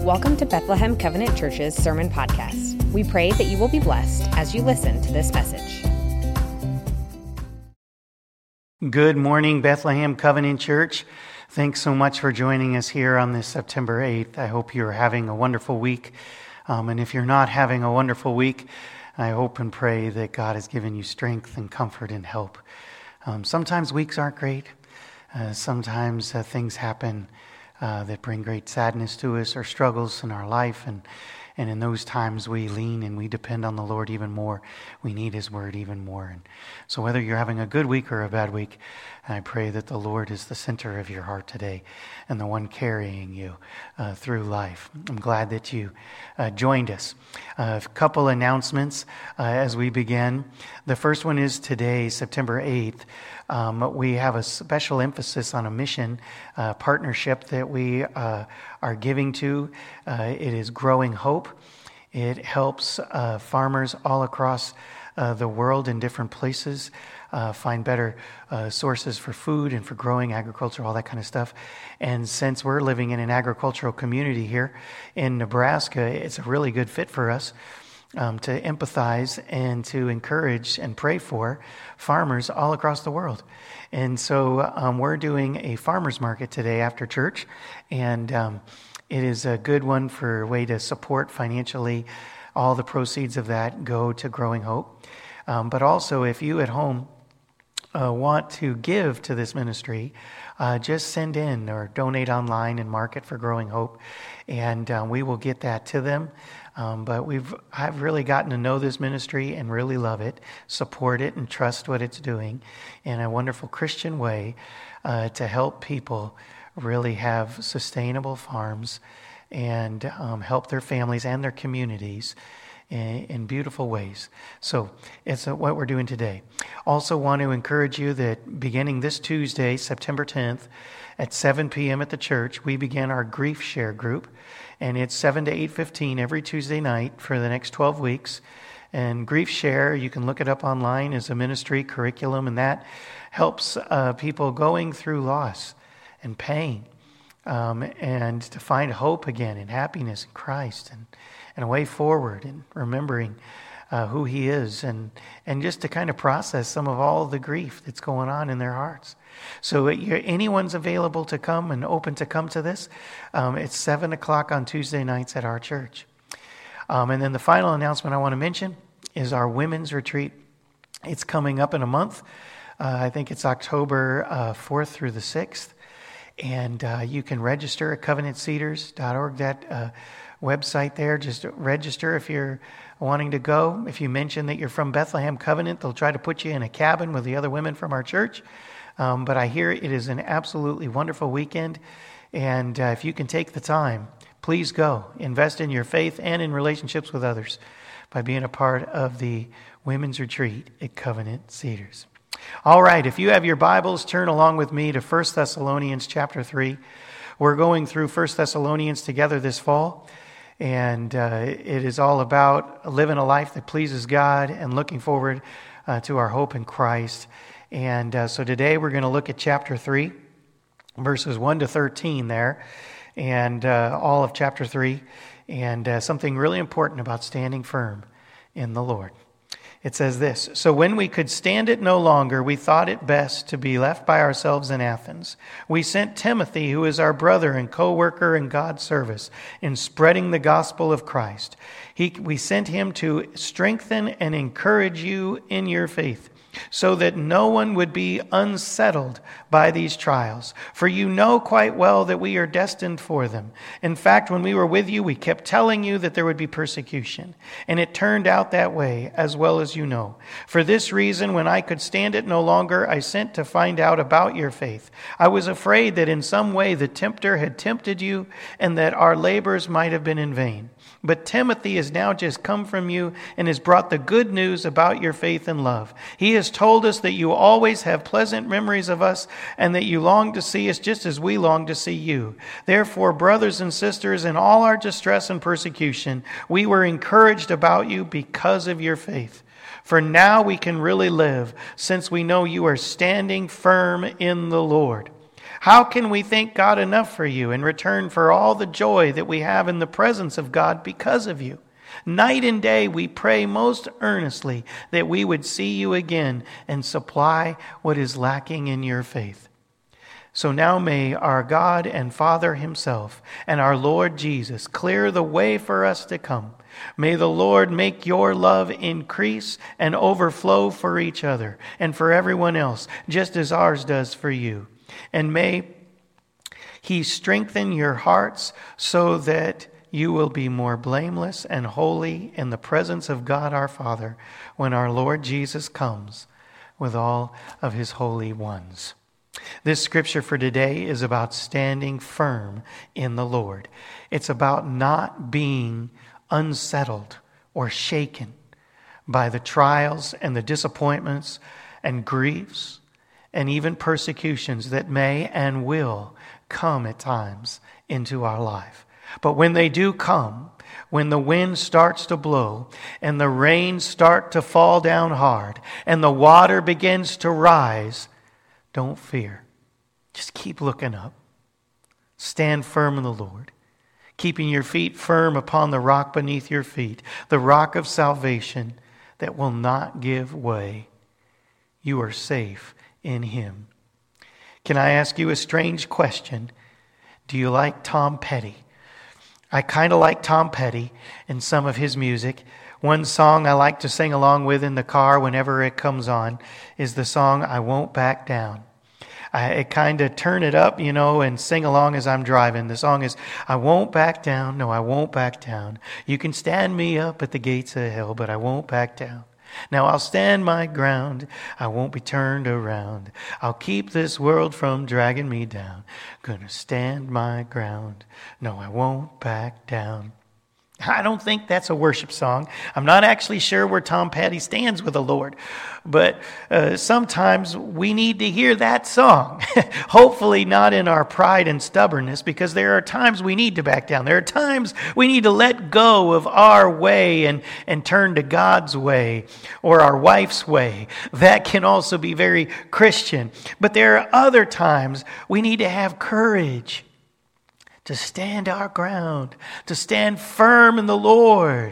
Welcome to Bethlehem Covenant Church's Sermon Podcast. We pray that you will be blessed as you listen to this message. Good morning, Bethlehem Covenant Church. Thanks so much for joining us here on this September 8th. I hope you're having a wonderful week. And if you're not having a wonderful week, I hope and pray that God has given you strength and comfort and help. Sometimes weeks aren't great. Sometimes things happen that bring great sadness to us or struggles in our life. And in those times we lean and we depend on the Lord even more. We need His Word even more. And so whether you're having a good week or a bad week, I pray that the Lord is the center of your heart today and the one carrying you through life. I'm glad that you joined us. A couple announcements as we begin. The first one is today, September 8th. We have a special emphasis on a mission partnership that we are giving to. It is Growing Hope. It helps farmers all across the world in different places find better sources for food and for growing agriculture, all that kind of stuff. And since we're living in an agricultural community here in Nebraska, it's a really good fit for us to empathize and to encourage and pray for farmers all across the world. And so we're doing a farmers market today after church, and it is a good one for a way to support financially. All the proceeds of that go to Growing Hope. But also, if you at home want to give to this ministry, just send in or donate online and mark it for Growing Hope, and we will get that to them. But I've really gotten to know this ministry and really love it, support it, and trust what it's doing in a wonderful Christian way to help people really have sustainable farms and help their families and their communities in beautiful ways. So it's what we're doing today. Also want to encourage you that beginning this Tuesday, September 10th, at 7 p.m. at the church, we begin our Grief Share group. And it's 7 to 8:15 every Tuesday night for the next 12 weeks. And Grief Share, you can look it up online, is a ministry curriculum, and that helps people going through loss and pain and to find hope again and happiness in Christ and a way forward and remembering who He is and just to kind of process some of all the grief that's going on in their hearts. So anyone's available to come and open to come to this. It's 7 o'clock on Tuesday nights at our church. And then the final announcement I want to mention is our women's retreat. It's coming up in a month. I think it's October 4th through the 6th. And you can register at covenantcedars.org, that website there. Just register if you're wanting to go. If you mention that you're from Bethlehem Covenant, they'll try to put you in a cabin with the other women from our church. But I hear it is an absolutely wonderful weekend. And if you can take the time, please go. Invest in your faith and in relationships with others by being a part of the women's retreat at Covenant Cedars. All right, if you have your Bibles, turn along with me to 1 Thessalonians chapter 3. We're going through 1 Thessalonians together this fall. And it is all about living a life that pleases God and looking forward to our hope in Christ. And so today we're going to look at chapter 3, verses 1 to 13 there, and all of chapter 3, and something really important about standing firm in the Lord. It says this: "So when we could stand it no longer, we thought it best to be left by ourselves in Athens. We sent Timothy, who is our brother and co-worker in God's service, in spreading the gospel of Christ. We sent him to strengthen and encourage you in your faith, so that no one would be unsettled by these trials. For you know quite well that we are destined for them. In fact, when we were with you, we kept telling you that there would be persecution. And it turned out that way, as well as you know. For this reason, when I could stand it no longer, I sent to find out about your faith. I was afraid that in some way the tempter had tempted you, and that our labors might have been in vain. But Timothy has now just come from you and has brought the good news about your faith and love. He has told us that you always have pleasant memories of us and that you long to see us just as we long to see you. Therefore, brothers and sisters, in all our distress and persecution, we were encouraged about you because of your faith. For now we can really live, since we know you are standing firm in the Lord. How can we thank God enough for you in return for all the joy that we have in the presence of God because of you? Night and day we pray most earnestly that we would see you again and supply what is lacking in your faith. So now may our God and Father himself and our Lord Jesus clear the way for us to come. May the Lord make your love increase and overflow for each other and for everyone else, just as ours does for you. And may he strengthen your hearts so that you will be more blameless and holy in the presence of God our Father when our Lord Jesus comes with all of his holy ones. This scripture for today is about standing firm in the Lord. It's about not being unsettled or shaken by the trials and the disappointments and griefs and even persecutions that may and will come at times into our life. But when they do come, when the wind starts to blow and the rain start to fall down hard and the water begins to rise, don't fear. Just keep looking up. Stand firm in the Lord, keeping your feet firm upon the rock beneath your feet, the rock of salvation that will not give way. You are safe in him. Can I ask you a strange question? Do you like Tom Petty? I kind of like Tom Petty and some of his music. One song I like to sing along with in the car whenever it comes on is the song I Won't Back Down. I kind of turn it up, and sing along as I'm driving. The song is, I won't back down, no, I won't back down. You can stand me up at the gates of hell, but I won't back down. Now I'll stand my ground, I won't be turned around. I'll keep this world from dragging me down. Gonna stand my ground, no, I won't back down. I don't think that's a worship song. I'm not actually sure where Tom Petty stands with the Lord. But sometimes we need to hear that song. Hopefully not in our pride and stubbornness, because there are times we need to back down. There are times we need to let go of our way and turn to God's way or our wife's way. That can also be very Christian. But there are other times we need to have courage to stand our ground, to stand firm in the Lord,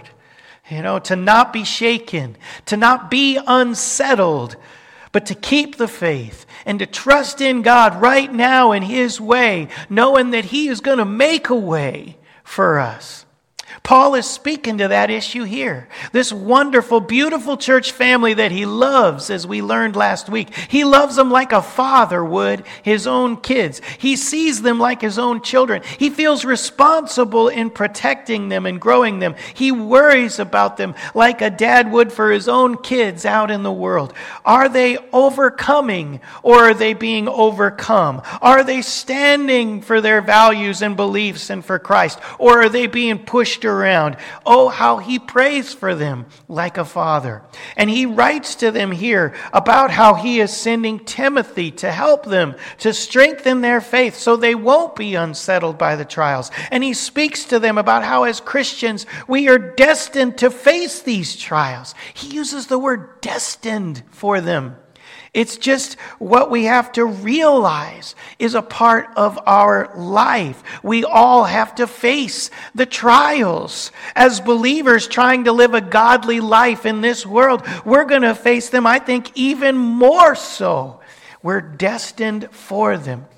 to not be shaken, to not be unsettled, but to keep the faith and to trust in God right now in his way, knowing that he is going to make a way for us. Paul is speaking to that issue here. This wonderful, beautiful church family that he loves, as we learned last week. He loves them like a father would his own kids. He sees them like his own children. He feels responsible in protecting them and growing them. He worries about them like a dad would for his own kids out in the world. Are they overcoming or are they being overcome? Are they standing for their values and beliefs and for Christ? Or are they being pushed around? Oh, how he prays for them like a father. And he writes to them here about how he is sending Timothy to help them, to strengthen their faith so they won't be unsettled by the trials. And he speaks to them about how as Christians we are destined to face these trials. He uses the word destined for them. It's just what we have to realize is a part of our life. We all have to face the trials. As believers trying to live a godly life in this world, we're going to face them, I think, even more so. We're destined for them.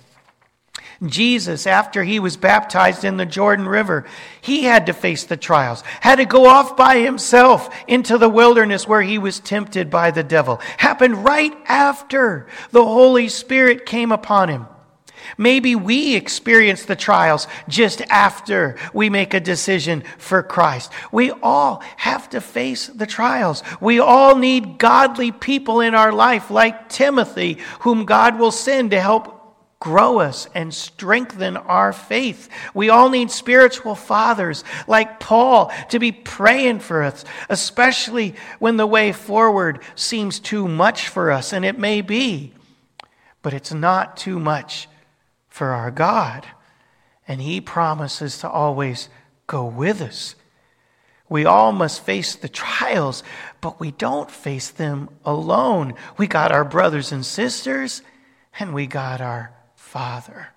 Jesus, after he was baptized in the Jordan River, he had to face the trials, had to go off by himself into the wilderness where he was tempted by the devil. Happened right after the Holy Spirit came upon him. Maybe we experience the trials just after we make a decision for Christ. We all have to face the trials. We all need godly people in our life like Timothy, whom God will send to help grow us and strengthen our faith. We all need spiritual fathers like Paul to be praying for us, especially when the way forward seems too much for us, and it may be, but it's not too much for our God, and he promises to always go with us. We all must face the trials, but we don't face them alone. We got our brothers and sisters, and we got our Father.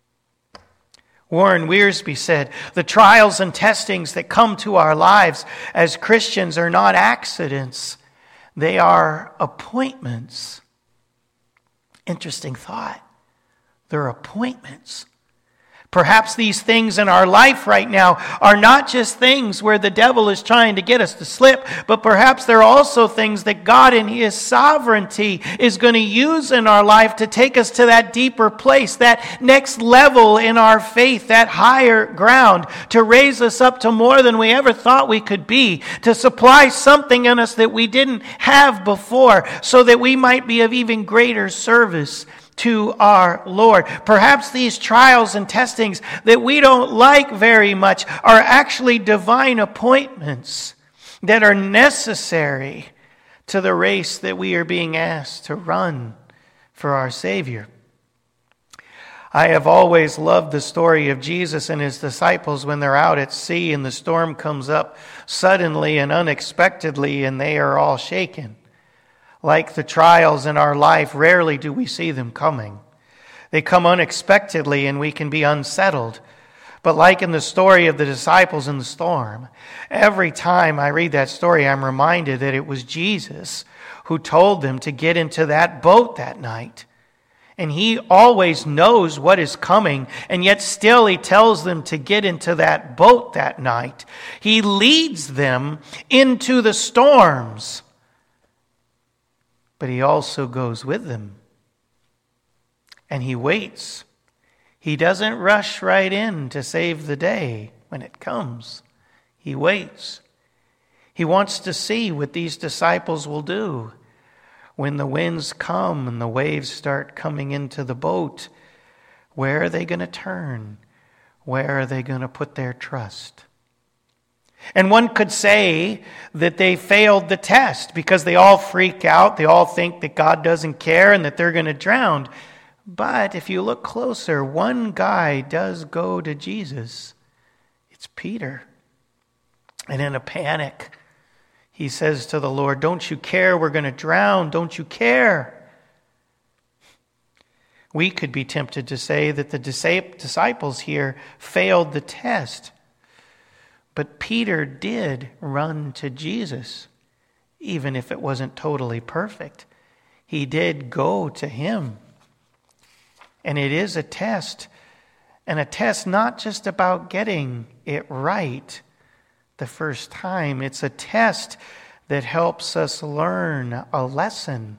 Warren Wiersbe said, the trials and testings that come to our lives as Christians are not accidents. They are appointments. Interesting thought. They're appointments. Perhaps these things in our life right now are not just things where the devil is trying to get us to slip, but perhaps they're also things that God in His sovereignty is going to use in our life to take us to that deeper place, that next level in our faith, that higher ground, to raise us up to more than we ever thought we could be, to supply something in us that we didn't have before, so that we might be of even greater service to our Lord. Perhaps these trials and testings that we don't like very much are actually divine appointments that are necessary to the race that we are being asked to run for our Savior. I have always loved the story of Jesus and His disciples when they're out at sea and the storm comes up suddenly and unexpectedly and they are all shaken. Like the trials in our life, rarely do we see them coming. They come unexpectedly and we can be unsettled. But like in the story of the disciples in the storm, every time I read that story, I'm reminded that it was Jesus who told them to get into that boat that night. And He always knows what is coming, and yet still He tells them to get into that boat that night. He leads them into the storms. But He also goes with them. And He waits. He doesn't rush right in to save the day when it comes. He waits. He wants to see what these disciples will do when the winds come and the waves start coming into the boat. Where are they going to turn? Where are they going to put their trust? And one could say that they failed the test because they all freak out. They all think that God doesn't care and that they're going to drown. But if you look closer, one guy does go to Jesus. It's Peter. And in a panic, he says to the Lord, "Don't you care? We're going to drown. Don't you care?" We could be tempted to say that the disciples here failed the test. But Peter did run to Jesus, even if it wasn't totally perfect. He did go to Him. And it is a test, and a test not just about getting it right the first time. It's a test that helps us learn a lesson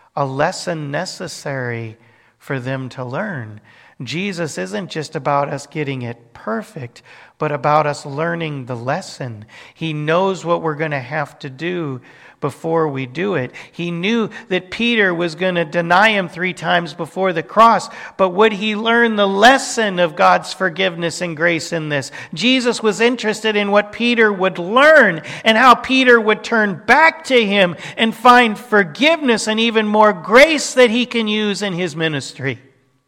necessary for them to learn. Jesus isn't just about us getting it perfect, but about us learning the lesson. He knows what we're going to have to do before we do it. He knew that Peter was going to deny Him 3 times before the cross, but would he learn the lesson of God's forgiveness and grace in this? Jesus was interested in what Peter would learn and how Peter would turn back to Him and find forgiveness and even more grace that he can use in his ministry.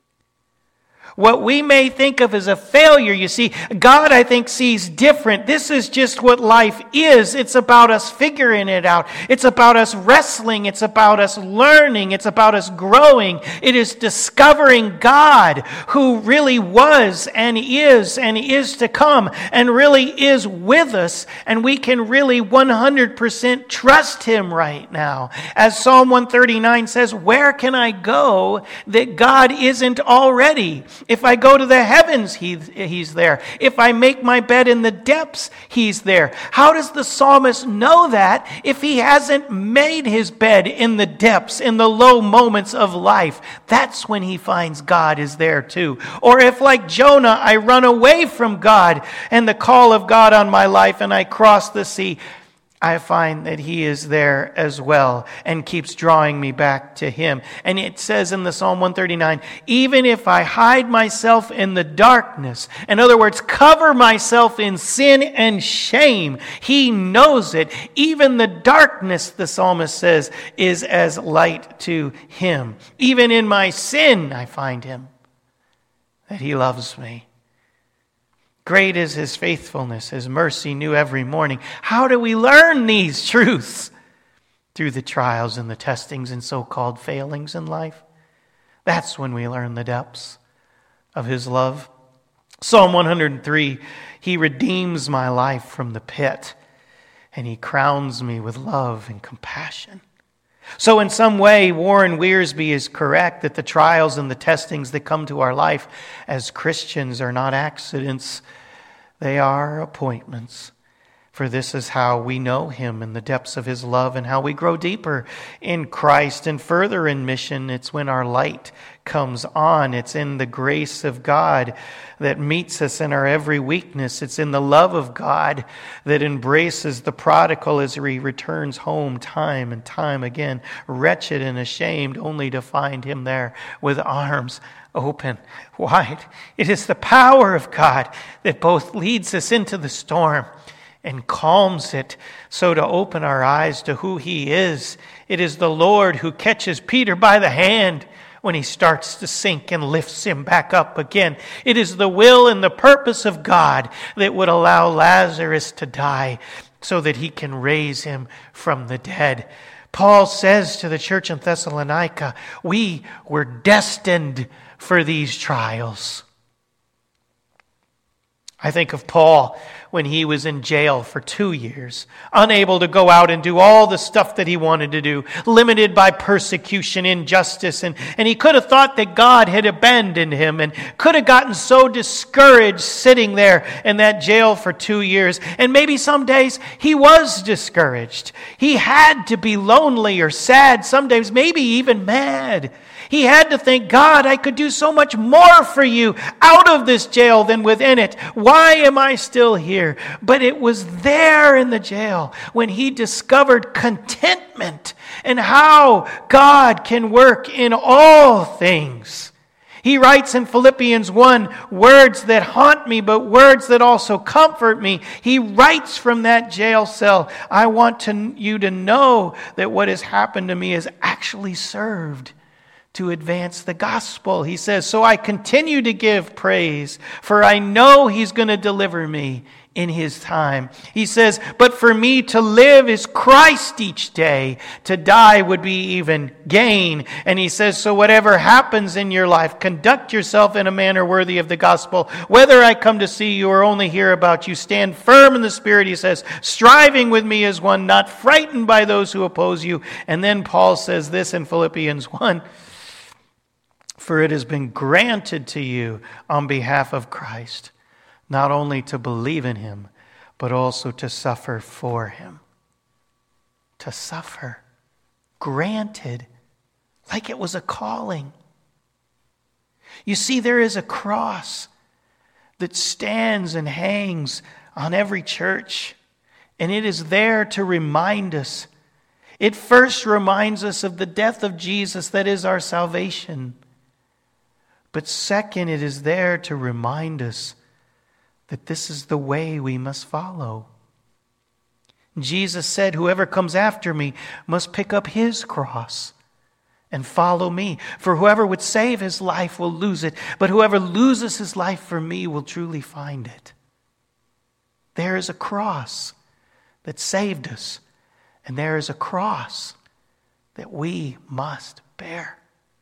What we may think of as a failure, you see, God, I think, sees different. This is just what life is. It's about us figuring it out. It's about us wrestling. It's about us learning. It's about us growing. It is discovering God, who really was and is to come and really is with us. And we can really 100% trust Him right now. As Psalm 139 says, where can I go that God isn't already? If I go to the heavens, He's there. If I make my bed in the depths, He's there. How does the psalmist know that if he hasn't made his bed in the depths, in the low moments of life? That's when he finds God is there too. Or if, like Jonah, I run away from God and the call of God on my life and I cross the sea, I find that He is there as well and keeps drawing me back to Him. And it says in the Psalm 139, even if I hide myself in the darkness, in other words, cover myself in sin and shame, He knows it. Even the darkness, the psalmist says, is as light to Him. Even in my sin, I find Him, that He loves me. Great is His faithfulness, His mercy new every morning. How do we learn these truths? Through the trials and the testings and so-called failings in life. That's when we learn the depths. of his love. Psalm 103, he redeems my life from the pit, and he crowns me with love and compassion. So in some way, Warren Wiersbe is correct that the trials and the testings that come to our life as Christians are not accidents. They are appointments. For this is how we know him in the depths of his love and how we grow deeper in Christ and further in mission. It's when our light comes on. It's in the grace of God that meets us in our every weakness. It's in the love of God that embraces the prodigal as he returns home time and time again, wretched and ashamed, only to find him there with arms open wide. It is the power of God that both leads us into the storm and calms it, so to open our eyes to who he is. It is the Lord who catches Peter by the hand when he starts to sink and lifts him back up again. It is the will and the purpose of God that would allow Lazarus to die so that he can raise him from the dead. Paul says to the church in Thessalonica, we were destined for these trials. I think of Paul when he was in jail for 2 years, unable to go out and do all the stuff that he wanted to do, limited by persecution, injustice, and he could have thought that God had abandoned him and could have gotten so discouraged sitting there in that jail for 2 years. And maybe some days he was discouraged. He had to be lonely or sad, some days maybe even mad. He had to think, God, I could do so much more for you out of this jail than within it. Why am I still here? But it was there in the jail when he discovered contentment and how God can work in all things. He writes in Philippians 1, words that haunt me, but words that also comfort me. He writes from that jail cell, I want you to know that what has happened to me has actually served to advance the gospel. He says, so I continue to give praise, for I know he's going to deliver me in his time. He says, but for me to live is Christ each day. To die would be even gain. And he says, so whatever happens in your life, conduct yourself in a manner worthy of the gospel. Whether I come to see you or only hear about you, stand firm in the Spirit, he says, striving with me as one, not frightened by those who oppose you. And then Paul says this in Philippians 1, for it has been granted to you on behalf of Christ, not only to believe in him, but also to suffer for him. To suffer. Granted. Like it was a calling. You see, there is a cross that stands and hangs on every church, and it is there to remind us. It first reminds us of the death of Jesus that is our salvation. But second, it is there to remind us that this is the way we must follow. Jesus said, whoever comes after me must pick up his cross and follow me. For whoever would save his life will lose it, but whoever loses his life for me will truly find it. There is a cross that saved us, and there is a cross that we must bear.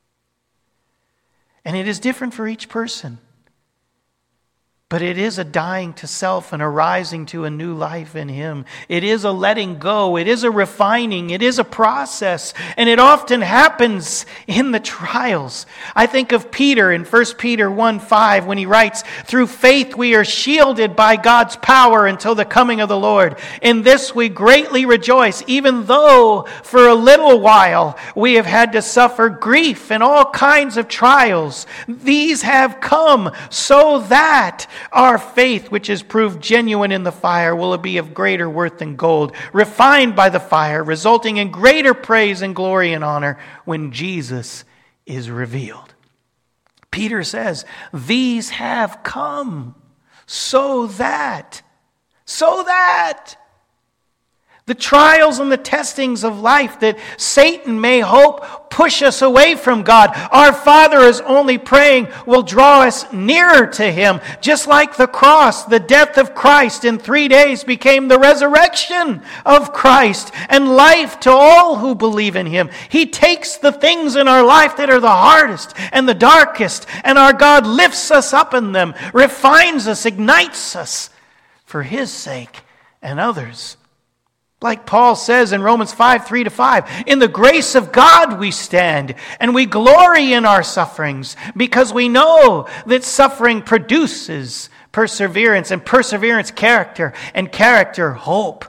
And it is different for each person. But it is a dying to self and a rising to a new life in him. It is a letting go. It is a refining. It is a process. And it often happens in the trials. I think of Peter in 1 Peter 1:5 when he writes, through faith we are shielded by God's power until the coming of the Lord. In this we greatly rejoice, even though for a little while we have had to suffer grief and all kinds of trials. These have come so that our faith, which is proved genuine in the fire, will be of greater worth than gold, refined by the fire, resulting in greater praise and glory and honor when Jesus is revealed. Peter says, these have come so that The trials and the testings of life that Satan may hope push us away from God. Our Father is only praying will draw us nearer to Him. Just like the cross, the death of Christ in 3 days became the resurrection of Christ and life to all who believe in Him. He takes the things in our life that are the hardest and the darkest, and our God lifts us up in them, refines us, ignites us for His sake and others. Like Paul says in Romans 5:3-5, in the grace of God we stand, and we glory in our sufferings, because we know that suffering produces perseverance, and perseverance character, and character hope.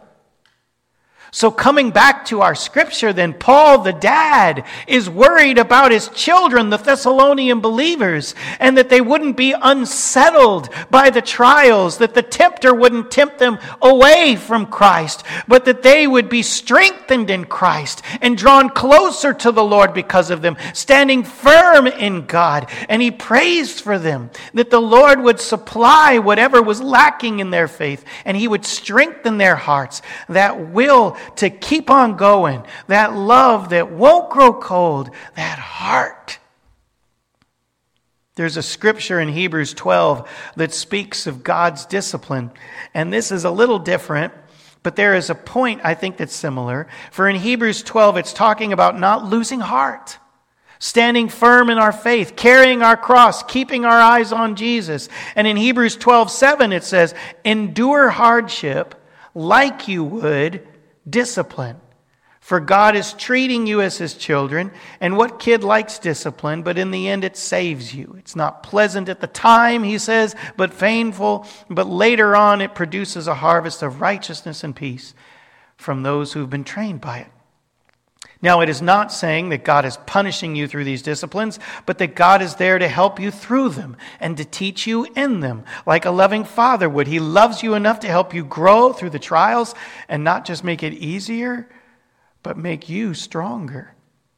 So coming back to our scripture then, Paul the dad is worried about his children, the Thessalonian believers, and that they wouldn't be unsettled by the trials, that the tempter wouldn't tempt them away from Christ, but that they would be strengthened in Christ and drawn closer to the Lord because of them, standing firm in God. And he prays for them, that the Lord would supply whatever was lacking in their faith, and He would strengthen their hearts, that will to keep on going, that love that won't grow cold, that heart. There's a scripture in Hebrews 12 that speaks of God's discipline, and this is a little different, but there is a point I think that's similar. For in Hebrews 12, it's talking about not losing heart, standing firm in our faith, carrying our cross, keeping our eyes on Jesus. And in Hebrews 12:7, it says, endure hardship like you would discipline. For God is treating you as His children, and what kid likes discipline? But in the end it saves you. It's not pleasant at the time, he says, but painful. But later on it produces a harvest of righteousness and peace from those who've been trained by it. Now, it is not saying that God is punishing you through these disciplines, but that God is there to help you through them and to teach you in them, like a loving father would. He loves you enough to help you grow through the trials and not just make it easier, but make you stronger.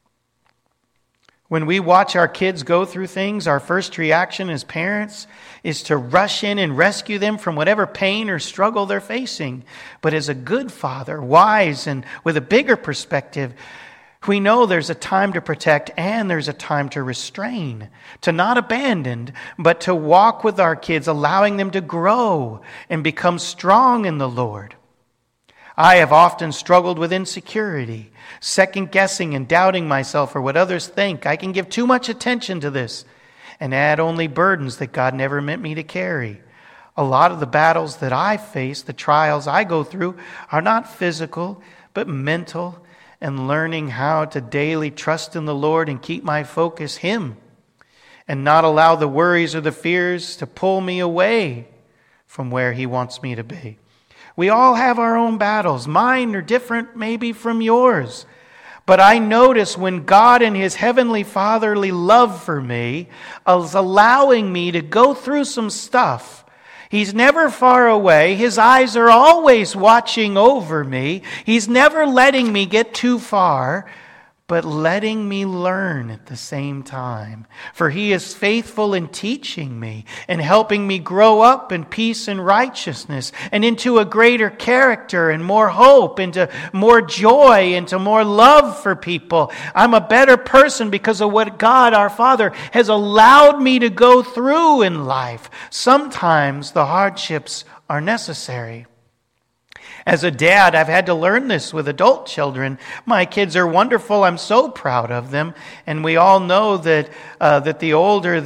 When we watch our kids go through things, our first reaction as parents is to rush in and rescue them from whatever pain or struggle they're facing. But as a good father, wise and with a bigger perspective, we know there's a time to protect and there's a time to restrain, to not abandon, but to walk with our kids, allowing them to grow and become strong in the Lord. I have often struggled with insecurity, second-guessing and doubting myself or what others think. I can give too much attention to this and add only burdens that God never meant me to carry. A lot of the battles that I face, the trials I go through, are not physical, but mental, and learning how to daily trust in the Lord and keep my focus Him, and not allow the worries or the fears to pull me away from where He wants me to be. We all have our own battles. Mine are different maybe from yours. But I notice when God in His heavenly fatherly love for me is allowing me to go through some stuff, He's never far away. His eyes are always watching over me. He's never letting me get too far, but letting me learn at the same time. For He is faithful in teaching me and helping me grow up in peace and righteousness and into a greater character and more hope, into more joy, into more love for people. I'm a better person because of what God, our Father, has allowed me to go through in life. Sometimes the hardships are necessary. As a dad, I've had to learn this with adult children. My kids are wonderful. I'm so proud of them. And we all know that the older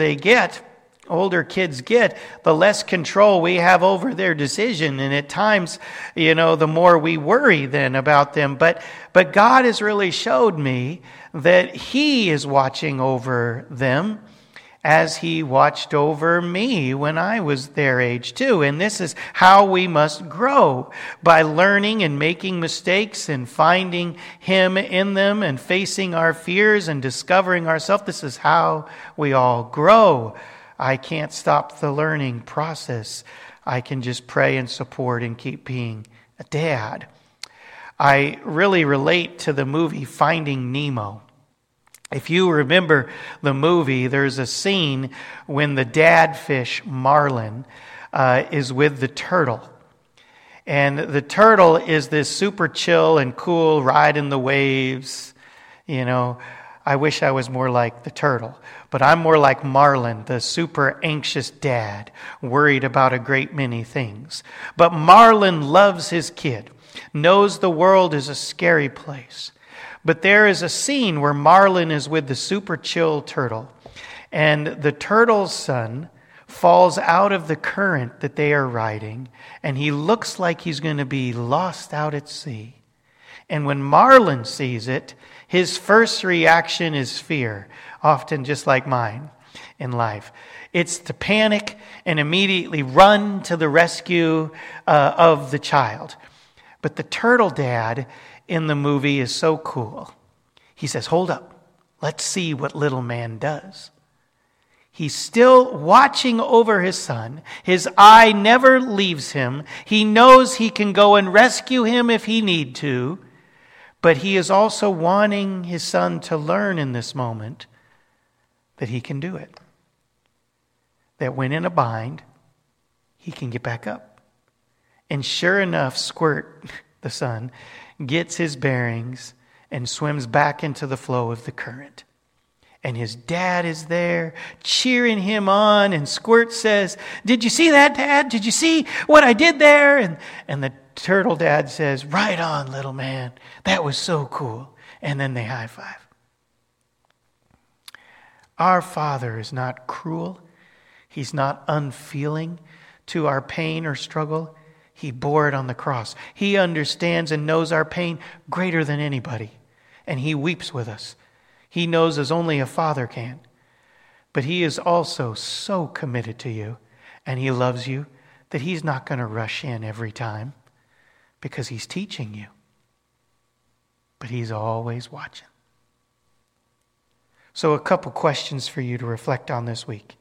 kids get, the less control we have over their decision. And at times, the more we worry then about them. But God has really showed me that He is watching over them, as He watched over me when I was their age too. And this is how we must grow, by learning and making mistakes and finding Him in them and facing our fears and discovering ourselves. This is how we all grow. I can't stop the learning process. I can just pray and support and keep being a dad. I really relate to the movie Finding Nemo. If you remember the movie, there's a scene when the dad fish, Marlin, is with the turtle. And the turtle is this super chill and cool, riding the waves. I wish I was more like the turtle, but I'm more like Marlin, the super anxious dad, worried about a great many things. But Marlin loves his kid, knows the world is a scary place. But there is a scene where Marlin is with the super chill turtle, and the turtle's son falls out of the current that they are riding, and he looks like he's going to be lost out at sea. And when Marlin sees it, his first reaction is fear, often just like mine in life. It's to panic and immediately run to the rescue of the child. But the turtle dad in the movie is so cool. He says, "Hold up, let's see what little man does." He's still watching over his son. His eye never leaves him. He knows he can go and rescue him if he need to. But he is also wanting his son to learn in this moment that he can do it. That when in a bind, he can get back up. And sure enough, Squirt, the son, gets his bearings and swims back into the flow of the current. And his dad is there cheering him on. And Squirt says, "Did you see that, Dad? Did you see what I did there?" And the turtle dad says, "Right on, little man. That was so cool." And then they high five. Our Father is not cruel. He's not unfeeling to our pain or struggle. He bore it on the cross. He understands and knows our pain greater than anybody. And he weeps with us. He knows as only a father can. But he is also so committed to you, and he loves you, that he's not going to rush in every time because he's teaching you. But he's always watching. So a couple questions for you to reflect on this week.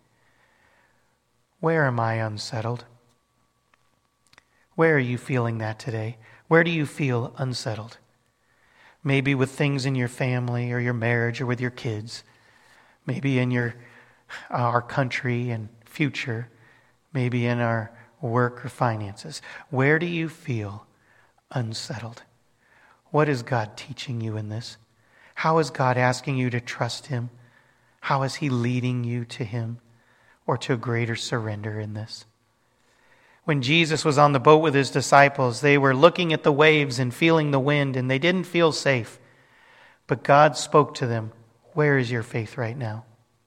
Where am I unsettled? Where are you feeling that today? Where do you feel unsettled? Maybe with things in your family or your marriage or with your kids. Maybe in our country and future. Maybe in our work or finances. Where do you feel unsettled? What is God teaching you in this? How is God asking you to trust him? How is he leading you to him or to a greater surrender in this? When Jesus was on the boat with his disciples, they were looking at the waves and feeling the wind, and they didn't feel safe. But God spoke to them, "Where is your faith right now?"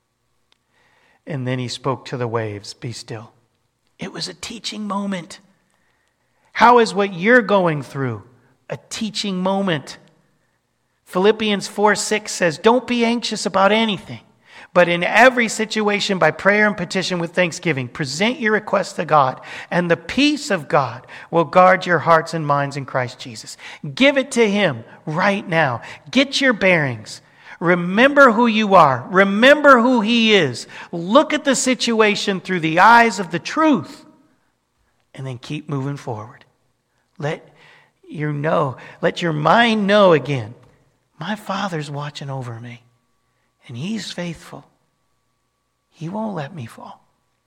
And then he spoke to the waves, "Be still." It was a teaching moment. How is what you're going through a teaching moment? Philippians 4:6 says, "Don't be anxious about anything, but in every situation, by prayer and petition with thanksgiving, present your requests to God, and the peace of God will guard your hearts and minds in Christ Jesus." Give it to him right now. Get your bearings. Remember who you are. Remember who he is. Look at the situation through the eyes of the truth, and then keep moving forward. Let your mind know again, my Father's watching over me. And he's faithful. He won't let me fall.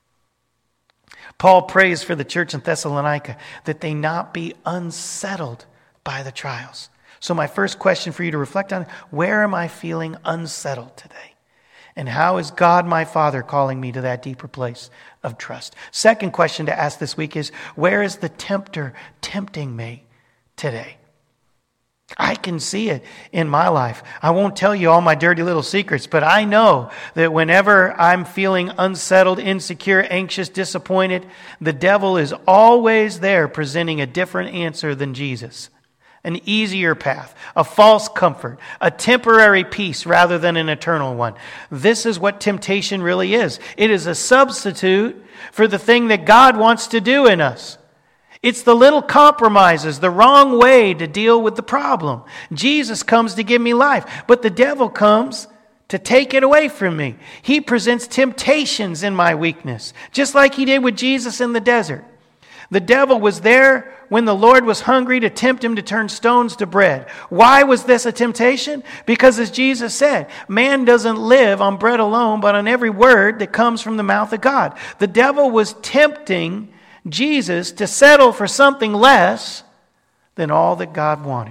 Paul prays for the church in Thessalonica that they not be unsettled by the trials. So my first question for you to reflect on, where am I feeling unsettled today? And how is God, my Father, calling me to that deeper place of trust? Second question to ask this week is, where is the tempter tempting me today? I can see it in my life. I won't tell you all my dirty little secrets, but I know that whenever I'm feeling unsettled, insecure, anxious, disappointed, the devil is always there presenting a different answer than Jesus. An easier path, a false comfort, a temporary peace rather than an eternal one. This is what temptation really is. It is a substitute for the thing that God wants to do in us. It's the little compromises, the wrong way to deal with the problem. Jesus comes to give me life, but the devil comes to take it away from me. He presents temptations in my weakness, just like he did with Jesus in the desert. The devil was there when the Lord was hungry to tempt him to turn stones to bread. Why was this a temptation? Because as Jesus said, man doesn't live on bread alone, but on every word that comes from the mouth of God. The devil was tempting Jesus to settle for something less than all that God wanted?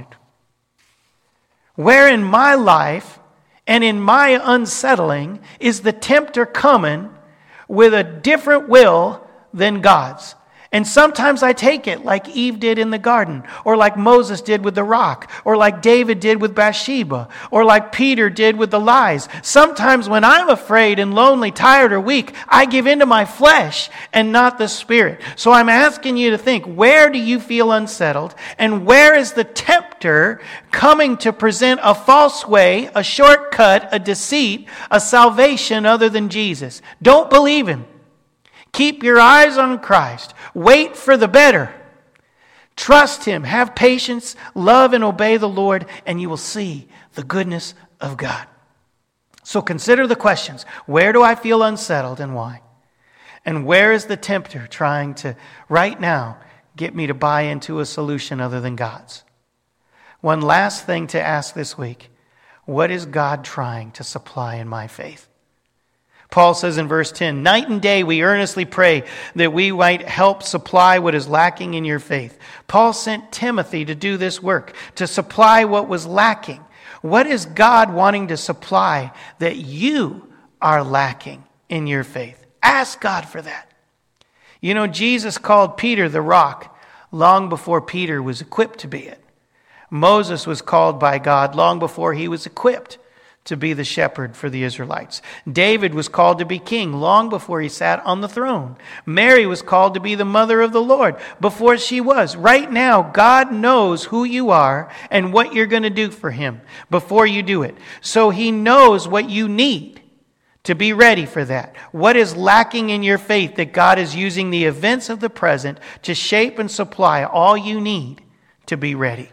Where in my life and in my unsettling is the tempter coming with a different will than God's? And sometimes I take it like Eve did in the garden, or like Moses did with the rock, or like David did with Bathsheba, or like Peter did with the lies. Sometimes when I'm afraid and lonely, tired, or weak, I give into my flesh and not the Spirit. So I'm asking you to think, where do you feel unsettled? And where is the tempter coming to present a false way, a shortcut, a deceit, a salvation other than Jesus? Don't believe him. Keep your eyes on Christ. Wait for the better. Trust him. Have patience. Love and obey the Lord, and you will see the goodness of God. So consider the questions. Where do I feel unsettled and why? And where is the tempter trying to, right now, get me to buy into a solution other than God's? One last thing to ask this week. What is God trying to supply in my faith? Paul says in verse 10, night and day we earnestly pray that we might help supply what is lacking in your faith. Paul sent Timothy to do this work, to supply what was lacking. What is God wanting to supply that you are lacking in your faith? Ask God for that. You know, Jesus called Peter the rock long before Peter was equipped to be it. Moses was called by God long before he was equipped to be the shepherd for the Israelites. David was called to be king long before he sat on the throne. Mary was called to be the mother of the Lord before she was. Right now, God knows who you are and what you're going to do for him before you do it. So he knows what you need to be ready for that. What is lacking in your faith that God is using the events of the present to shape and supply all you need to be ready.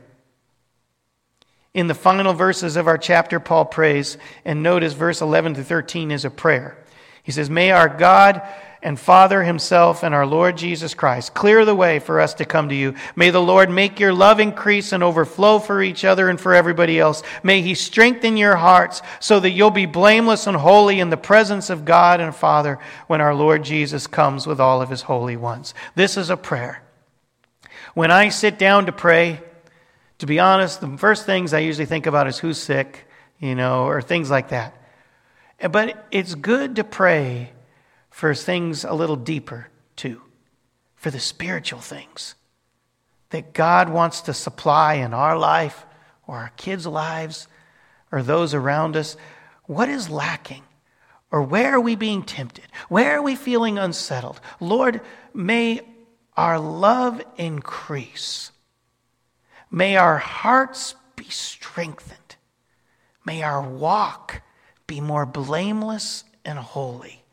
In the final verses of our chapter, Paul prays, and notice verse 11 to 13 is a prayer. He says, may our God and Father himself and our Lord Jesus Christ clear the way for us to come to you. May the Lord make your love increase and overflow for each other and for everybody else. May he strengthen your hearts so that you'll be blameless and holy in the presence of God and Father when our Lord Jesus comes with all of his holy ones. This is a prayer. When I sit down to pray, to be honest, the first things I usually think about is who's sick, or things like that. But it's good to pray for things a little deeper, too. For the spiritual things that God wants to supply in our life or our kids' lives or those around us. What is lacking? Or where are we being tempted? Where are we feeling unsettled? Lord, may our love increase. May our hearts be strengthened. May our walk be more blameless and holy.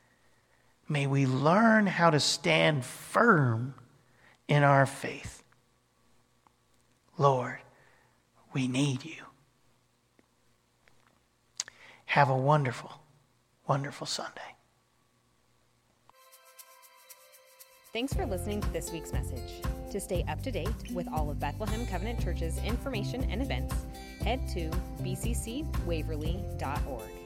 May we learn how to stand firm in our faith. Lord, we need you. Have a wonderful, wonderful Sunday. Thanks for listening to this week's message. To stay up to date with all of Bethlehem Covenant Church's information and events, head to bccwaverly.org.